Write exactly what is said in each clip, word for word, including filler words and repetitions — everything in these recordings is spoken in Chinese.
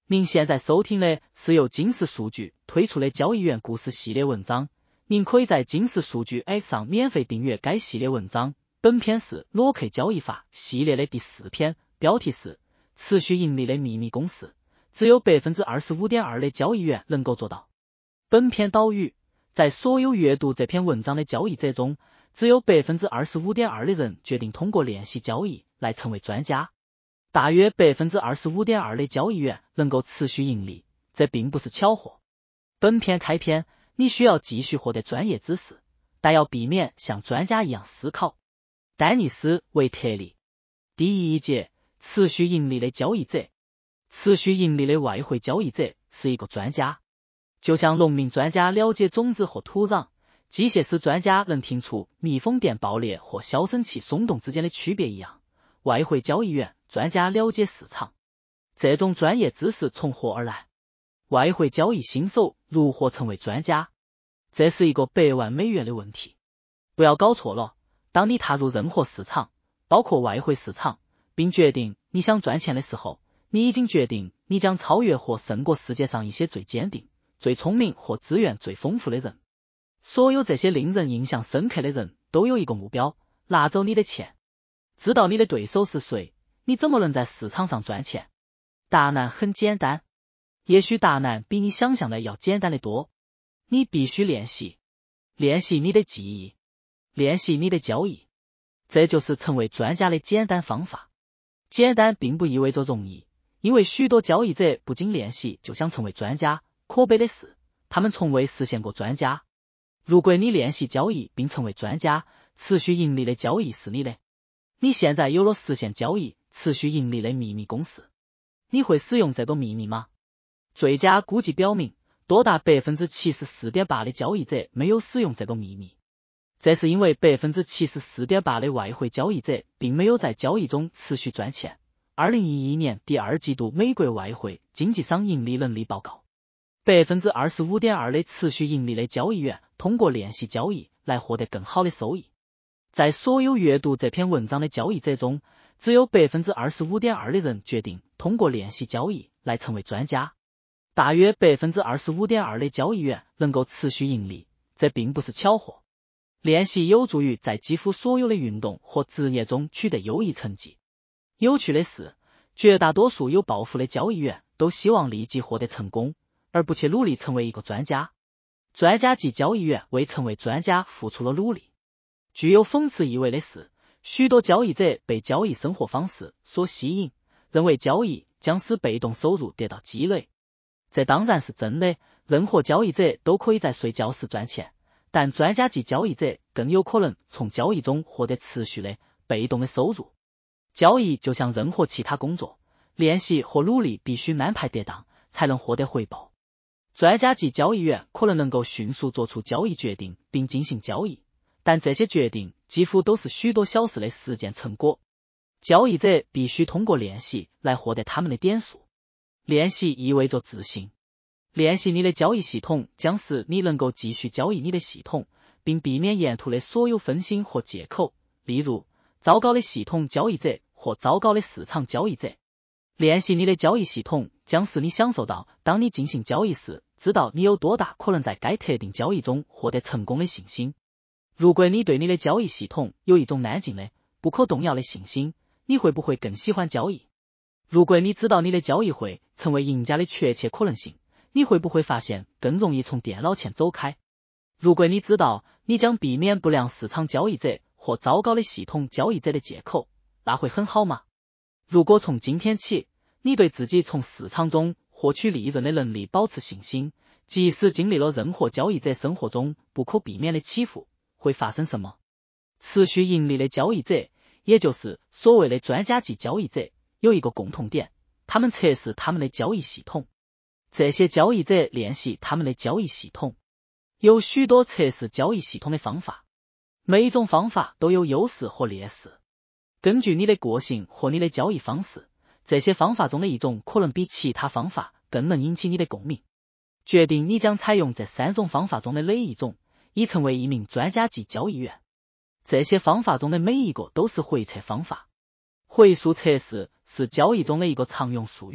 您现在收听的是由金石数据推出的交易员故事系列文章，您可以在金石数据 App 上免费订阅该系列文章。本篇是裸客交易法系列的第四篇，标题是持续盈利的秘密公式，只有 百分之二十五点二 的交易员能够做到。本篇导语，在所有阅读这篇文章的交易者中，只有 百分之二十五点二 的人决定通过练习交易来成为专家。大约 百分之二十五点二 的交易员能够持续盈利，这并不是巧合。本篇开篇，你需要继续获得专业知识，但要避免像专家一样思考。丹尼斯·维特利。第一节，持续盈利的交易者。持续盈利的外汇交易者是一个专家，就像农民专家了解种子和土壤，机械师专家能听出密封电爆裂和消声器松动之间的区别一样，外汇交易员专家了解市场。这种专业知识从何而来？外汇交易新手如何成为专家？这是一个百万美元的问题。不要搞错了，当你踏入任何市场，包括外汇市场，并决定你想赚钱的时候，你已经决定你将超越或胜过世界上一些最坚定、最聪明或资源最丰富的人。所有这些令人印象深刻的人都有一个目标，拿走你的钱。知道你的对手是谁，你怎么能在市场上赚钱？答案很简单，也许答案比你想象的要简单的多。你必须练习，练习你的记忆，练习你的交易。这就是成为专家的简单方法。简单并不意味着容易，因为许多交易者不经练习就想成为专家，可悲的是，他们从未实现过专家。如果你练习交易并成为专家，持续盈利的交易是你的。你现在有了实现交易、持续盈利的秘密公式，你会使用这个秘密吗？最佳估计表明，多达 百分之七十四点八 的交易者没有使用这个秘密。这是因为 百分之七十四点八 的外汇交易者并没有在交易中持续赚钱。二零一一年第二季度美国外汇经纪商盈利能力报告， 百分之二十五点二 的持续盈利的交易员通过练习交易来获得更好的收益。在所有阅读这篇文章的交易者中，只有 百分之二十五点二 的人决定通过练习交易来成为专家。大约 百分之二十五点二 的交易员能够持续盈利，这并不是巧合。练习有助于在几乎所有的运动或职业中取得优异成绩。有趣的是，绝大多数有抱负的交易员都希望立即获得成功，而不去努力成为一个专家。专家级交易员为成为专家付出了努力。具有讽刺意味的是，许多交易者被交易生活方式所吸引，认为交易将使被动收入得到积累。这当然是真的，任何交易者都可以在睡觉时赚钱，但专家级交易者更有可能从交易中获得持续的被动的收入。交易就像任何其他工作，练习和努力必须安排得当，才能获得回报。专家级交易员可能能够迅速做出交易决定并进行交易，但这些决定几乎都是许多小时的实践成果。交易者必须通过练习来获得他们的点数。练习意味着自信。练习你的交易系统将使你能够继续交易你的系统，并避免沿途的所有分心或借口，例如糟糕的系统交易者或糟糕的市场交易者。练习你的交易系统将使你享受到当你进行交易时，知道你有多大可能在该特定交易中获得成功的信心。如果你对你的交易系统有一种安静的、不可动摇的信心，你会不会更喜欢交易？如果你知道你的交易会成为赢家的确切可能性，你会不会发现更容易从电脑前走开？如果你知道你将避免不良市场交易者或糟糕的系统交易者的借口，那会很好吗？如果从今天起，你对自己从市场中获取利润的能力保持信心，即使经历了任何交易者生活中不可避免的起伏，会发生什么？持续盈利的交易者，也就是所谓的专家级交易者，有一个共同点，他们测试他们的交易系统。这些交易者练习他们的交易系统。有许多测试交易系统的方法，每一种方法都有优势和劣势。根据你的个性和你的交易方式，这些方法中的一种可能比其他方法更能引起你的共鸣。决定你将采用这三种方法中的哪一种，以成为一名专家级交易员。这些方法中的每一个都是回测方法。回溯测试是交易中的一个常用术语，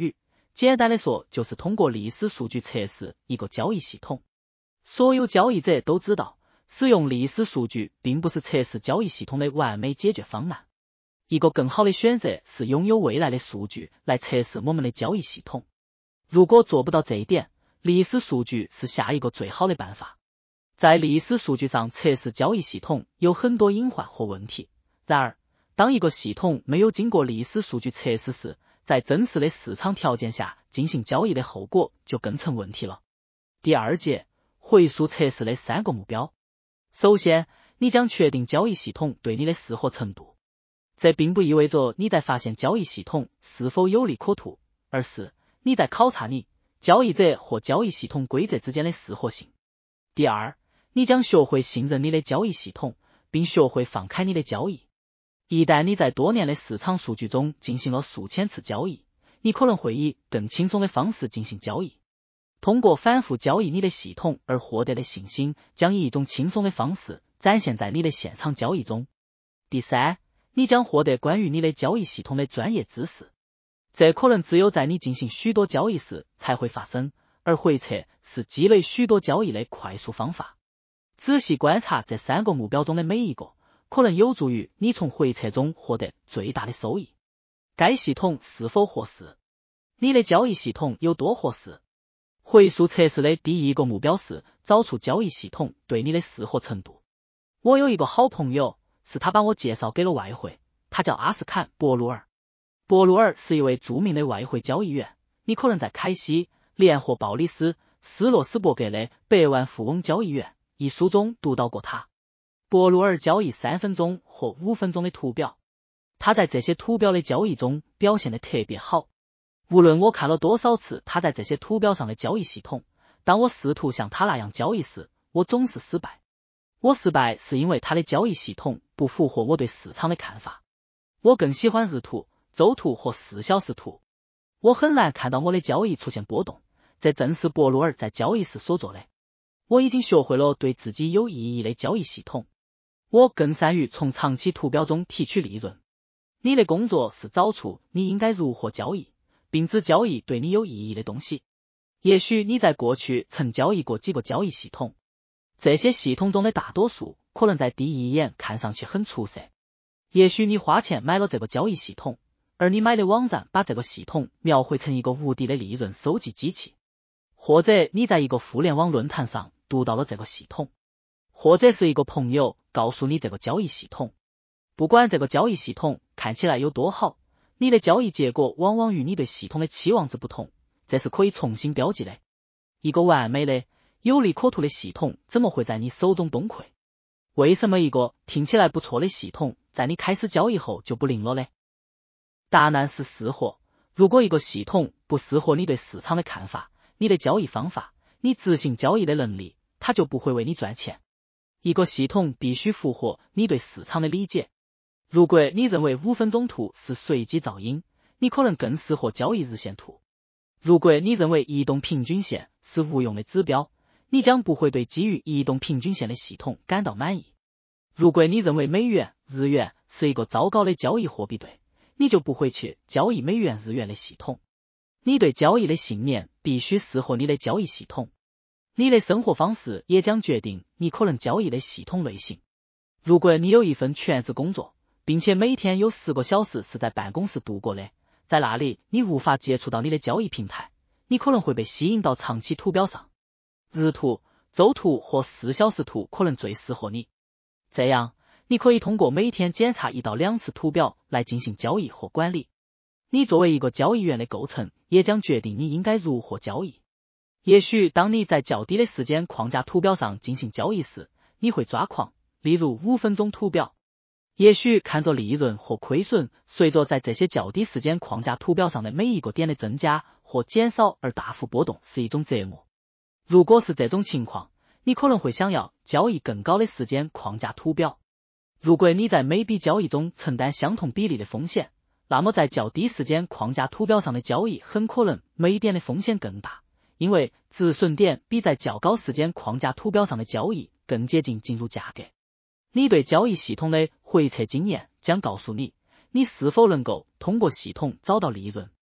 简单的说，就是通过历史数据测试一个交易系统。所有交易者都知道，使用历史数据并不是测试交易系统的完美解决方案。一个更好的选择是拥有未来的数据来测试我们的交易系统。如果做不到这一点，历史数据是下一个最好的办法。在历史数据上测试交易系统有很多隐患和问题。然而，当一个系统没有经过历史数据测试时，在真实的市场条件下进行交易的后果就更成问题了。第二节，回溯测试的三个目标。首先，你将确定交易系统对你的适合程度。这并不意味着你在发现交易系统是否有利可图，而是你在考察你、交易者或交易系统规则之间的适合性。第二，你将学会信任你的交易系统，并学会放开你的交易。一旦你在多年的市场数据中进行了数千次交易，你可能会以更轻松的方式进行交易。通过反复交易你的系统而获得的信心，将以一种轻松的方式展现在你的现场交易中。第三，你将获得关于你的交易系统的专业知识。这可能只有在你进行许多交易时才会发生，而回测是积累许多交易的快速方法。仔细观察这三个目标中的每一个，可能有助于你从回测中获得最大的收益。该系统是否合适？你的交易系统有多合适？回溯测试的第一个目标是找出交易系统对你的适合程度。我有一个好朋友，是他把我介绍给了外汇，他叫阿斯坎·博鲁尔。博鲁尔是一位著名的外汇交易员，你可能在凯西、联合鲍里斯、斯洛斯伯格的《百万富翁交易员》一书中读到过他。博鲁尔交易三分钟或五分钟的图表，他在这些图表的交易中表现得特别好。无论我看了多少次他在这些图表上的交易系统，当我试图像他那样交易时，我总是失败。我失败是因为他的交易系统不符合我对市场的看法。我更喜欢日图、周图或四小时图。我很难看到我的交易出现波动，这正是博鲁尔在交易时所做的。我已经学会了对自己有意义的交易系统。我更善于从长期图表中提取利润。你的工作是找出你应该如何交易，并只交易对你有意义的东西。也许你在过去曾交易过几个交易系统，这些系统中的大多数可能在第一眼看上去很出色。也许你花钱买了这个交易系统，而你买的网站把这个系统描绘成一个无敌的利润收集机器。或者你在一个互联网论坛上读到了这个系统，或者是一个朋友告诉你这个交易系统。不管这个交易系统看起来有多好，你的交易结果往往与你对系统的期望值不同，这是可以重新标记的。一个完美的、有利可图的系统怎么会在你手中崩溃？为什么一个听起来不错的系统在你开始交易后就不灵了呢？答案是适合。如果一个系统不适合你对市场的看法、你的交易方法、你执行交易的能力，它就不会为你赚钱。一个系统必须符合你对市场的理解。如果你认为五分钟图是随机噪音，你可能更适合交易日线图。如果你认为移动平均线是无用的指标，你将不会对基于移动平均线的系统感到满意。如果你认为美元、日元是一个糟糕的交易货币对，你就不会去交易美元、日元的系统。你对交易的信念必须适合你的交易系统。你的生活方式也将决定你可能交易的系统类型。如果你有一份全职工作，并且每天有十个小时是在办公室度过的，在那里你无法接触到你的交易平台，你可能会被吸引到长期图表上。日图、周图或四小时图可能最适合你。这样，你可以通过每天检查一到两次图表来进行交易或管理。你作为一个交易员的构成也将决定你应该如何交易。也许当你在较低的时间框架图表上进行交易时，你会抓狂，例如五分钟图表。也许看着利润或亏损随着在这些较低时间框架图表上的每一个点的增加或减少而大幅波动是一种折磨。如果是这种情况，你可能会想要交易更高的时间框架图表。如果你在每笔交易中承担相同比例的风险，那么在较低时间框架图表上的交易很可能每点的风险更大，因为止损点比在较高时间框架图表上的交易更接近进入价格。你对交易系统的回测经验将告诉你，你是否能够通过系统找到利润。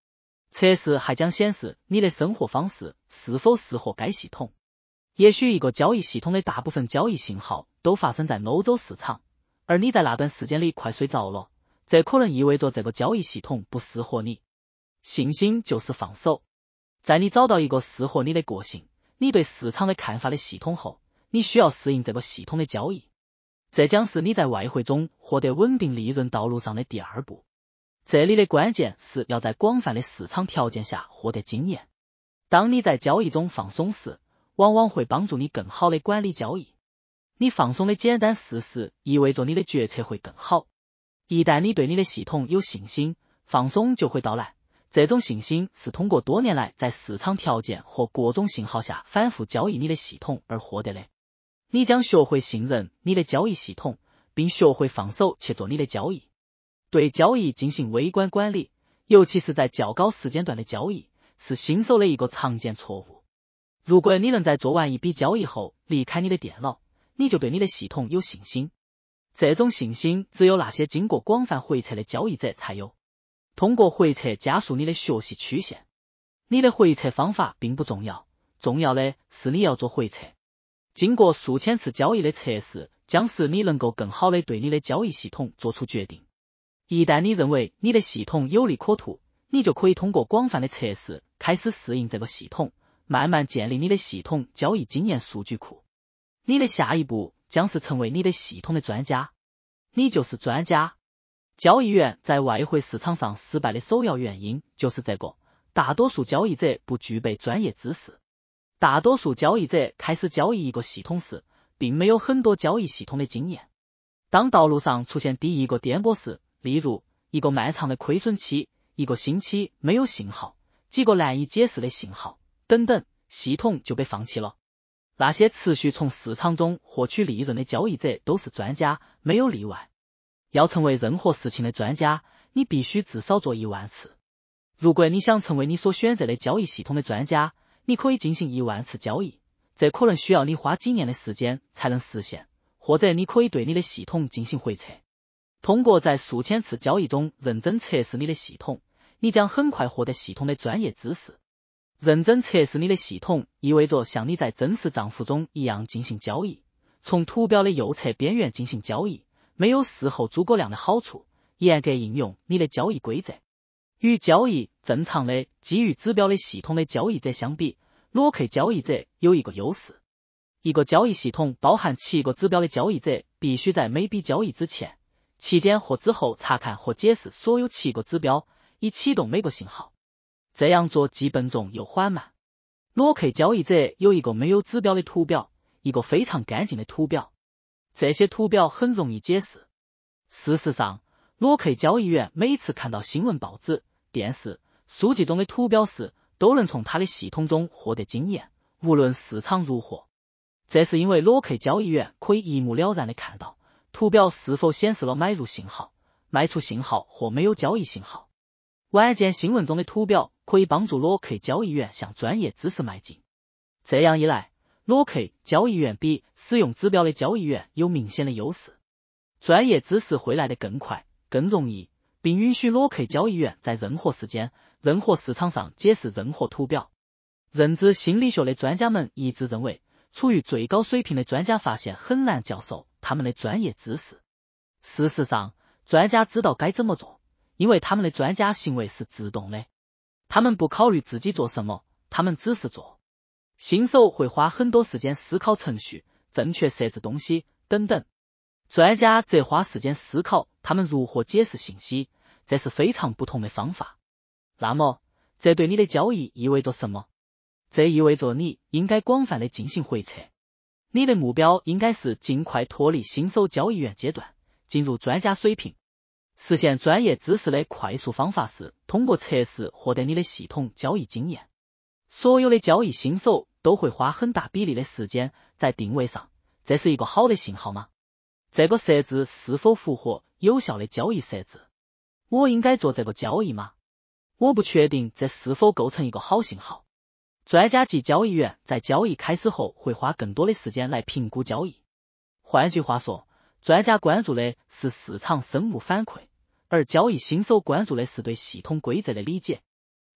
测试还将显示你的生活方式是否适合该系统。也许一个交易系统的大部分交易信号都发生在欧洲市场，而你在那段时间里快睡着了，这可能意味着这个交易系统不适合你。信心就是放手。在你找到一个适合你的个性，你对市场的看法的系统后，你需要适应这个系统的交易。这将是你在外汇中获得稳定利润道路上的第二步。这里的关键是要在广泛的市场条件下获得经验。当你在交易中放松时，往往会帮助你更好的管理交易。你放松的简单事实意味着你的决策会更好。一旦你对你的系统有信心，放松就会到来。这种信心是通过多年来在市场条件和各种信号下反复交易你的系统而获得的。你将学会信任你的交易系统，并学会放手去做你的交易。对交易进行微观管理，尤其是在较高时间段的交易，是新手的一个常见错误。如果你能在做完一笔交易后离开你的电脑，你就对你的系统有信心。这种信心只有那些经过广泛回测的交易者才有。通过回测加速你的学习曲线。你的回测方法并不重要，重要的是你要做回测。经过数千次交易的测试，将使你能够更好地对你的交易系统做出决定。一旦你认为你的系统有利可图，你就可以通过广泛的测试开始适应这个系统，慢慢建立你的系统交易经验数据库。你的下一步将是成为你的系统的专家。你就是专家。交易员在外汇市场上失败的首要原因就是这个，大多数交易者不具备专业知识。大多数交易者开始交易一个系统时，并没有很多交易系统的经验。当道路上出现第一个颠簸时，例如一个漫长的亏损期，一个星期没有信号，几个难以解释的信号等等，系统就被放弃了。那些持续从市场中获取利润的交易者都是专家，没有例外。要成为任何事情的专家，你必须至少做一万次。如果你想成为你所选择的交易系统的专家，你可以进行一万次交易，这可能需要你花几年的时间才能实现，或者你可以对你的系统进行回测。通过在数千次交易中认真测试你的系统，你将很快获得系统的专业知识。认真测试你的系统意味着像你在真实账户中一样进行交易，从图表的右侧边缘进行交易，没有事后诸葛亮的好处，严格应用你的交易规则。与交易正常的基于指标的系统的交易者相比，裸客交易者有一个优势。一个交易系统包含七个指标的交易者必须在每笔交易之前、期间或之后查看和解释所有七个指标，以启动每个信号。这样做既笨重又缓慢。裸客交易者有一个没有指标的图表，一个非常干净的图表。这些图表很容易解释。事实上，裸客交易员每次看到新闻报纸、电视、书籍中的图表时，都能从他的系统中获得经验，无论市场如何。这是因为裸客交易员可以一目了然地看到图表是否显示了买入信号、卖出信号或没有交易信号。晚间新闻中的图表可以帮助裸客交易员向专业知识迈进。这样一来，裸客交易员比使用指标的交易员有明显的优势。专业知识会来得更快、更容易，并允许裸客交易员在任何时间、任何市场上解释任何图表。认知心理学的专家们一致认为，处于最高水平的专家发现很难教授他们的专业知识。事实上，专家知道该怎么做，因为他们的专家行为是自动的。他们不考虑自己做什么，他们只是做。新手会花很多时间思考程序、正确设置东西等等，专家则花时间思考他们如何解释信息，这是非常不同的方法。那么，这对你的交易意味着什么？这意味着你应该广泛的进行回测。你的目标应该是尽快脱离新手交易员阶段，进入专家水平。实现专业知识的快速方法是通过测试获得你的系统交易经验。所有的交易新手都会花很大比例的时间在定位上，这是一个好的信号吗？这个设置是否符合有效的交易设置？我应该做这个交易吗？我不确定这是否构成一个好信号。专家级交易员在交易开始后会花更多的时间来评估交易。换句话说，专家关注的是市场生物反馈，而交易新手关注的是对系统规则的理解。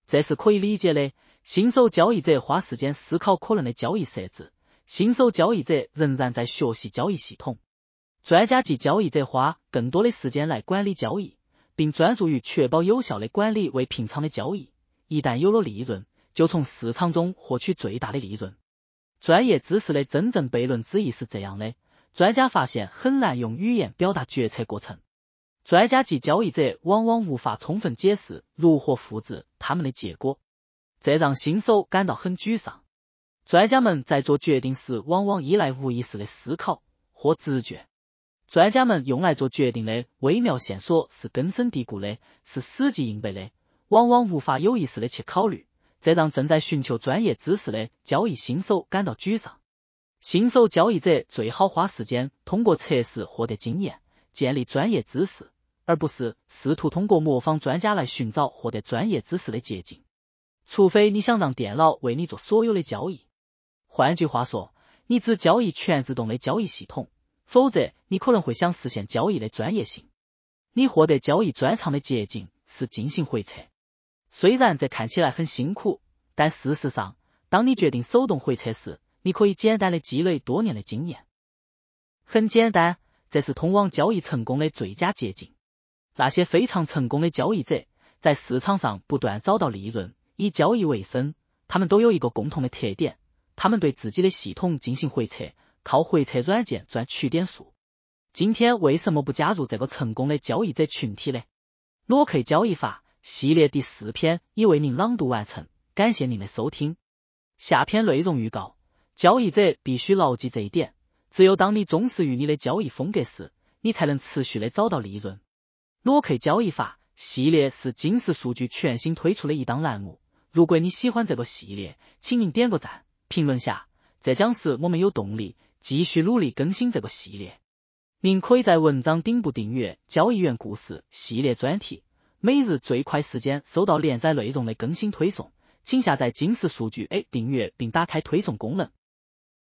这是可以理解的。新手交易者花时间思考可能的交易设置，新手交易者仍然在学习交易系统。专家级交易者花更多的时间来管理交易，并专注于确保有效的管理为平仓的交易。一旦有了利润，就从市场中获取最大的利润。专业知识的真正悖论之一是这样的：专家发现很难用语言表达决策过程。专家级交易者往往无法充分解释如何复制他们的结果，这让新手感到很沮丧。专家们在做决定时往往依赖无意识的思考或直觉。专家们用来做决定的微妙线索是根深蒂固的，是死记硬背的，往往无法有意识的去考虑，这让正在寻求专业知识的交易新手感到沮丧。新手交易者最好花时间通过测试获得经验，建立专业知识，而不是试图通过模仿专家来寻找获得专业知识的捷径。除非你想让电脑为你做所有的交易，换句话说，你只交易全自动的交易系统，否则你可能会想实现交易的专业性。你获得交易专长的捷径是进行回测，虽然这看起来很辛苦，但事实上，当你决定手动回测时，你可以简单的积累多年的经验。很简单，这是通往交易成功的最佳捷径。那些非常成功的交易者，在市场上不断找到利润，以交易为生，他们都有一个共同的特点，他们对自己的系统进行回测，靠回测软件赚取点数。今天为什么不加入这个成功的交易者群体呢？裸 K 交易法系列第四篇已为您朗读完成，感谢您的收听。下篇内容预告：交易者必须牢记这一点，只有当你忠实于你的交易风格时，你才能持续的找到利润。裸 K 交易法系列是金石数据全新推出的一档栏目，如果你喜欢这个系列，请您点个赞，评论下，这将使我们有动力继续努力更新这个系列。您可以在文章顶部订阅交易员故事系列专题，每日最快时间收到连载内容的更新推送，请下载金石数据 A 订阅并打开推送功能。